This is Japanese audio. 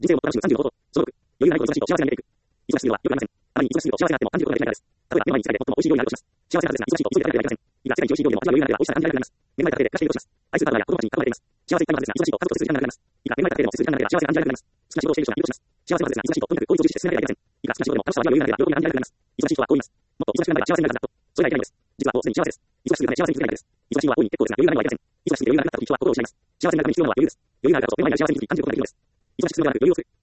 人生をもっと楽しむ35法。小6。余裕がないと忙しいと幸せが見えていく。忙しすぎるのは良くありません。ある意味忙しすぎると幸せがあっても感じることができないからです。例えば、目の前に疲れて最も美味しい料理があるとします。幸せなはずですが、忙しいと急いで食べなければいけません。いざ世界一美味しい料理も味が余裕がなければ美味しさが感じられなくなります。目の前だけで暮らしているとします。愛するパートナーや子供たちに囲まれています。幸せいっぱいのはずですが、忙しいと家族と接する時間がなくなります。いざ目の前だけでも接する時間がなければ幸せが感じられなくなります。好きな仕事をしている人がいるとします。幸せなはずですが、忙しいととにかく効率を重視して進めなければいけません。いくら好きな仕事でも楽しさは味が余裕がなければ喜びが感じられなくなります。忙しい人はこう言います。もっと忙しくなれば幸せになるはずだと。それがいけないのです。実はもうすでに幸せです。忙しすぎるため幸せに気づけないのです。忙しいのは大いに結構ですが余裕がないのはいけません。忙しくて余裕がなくなった時人は心を失います。幸せになるために必要なのは余裕です。余裕があるからこそ目の前にある幸せに気づき感じることができるのです。忙しくするのではなく余裕を作る。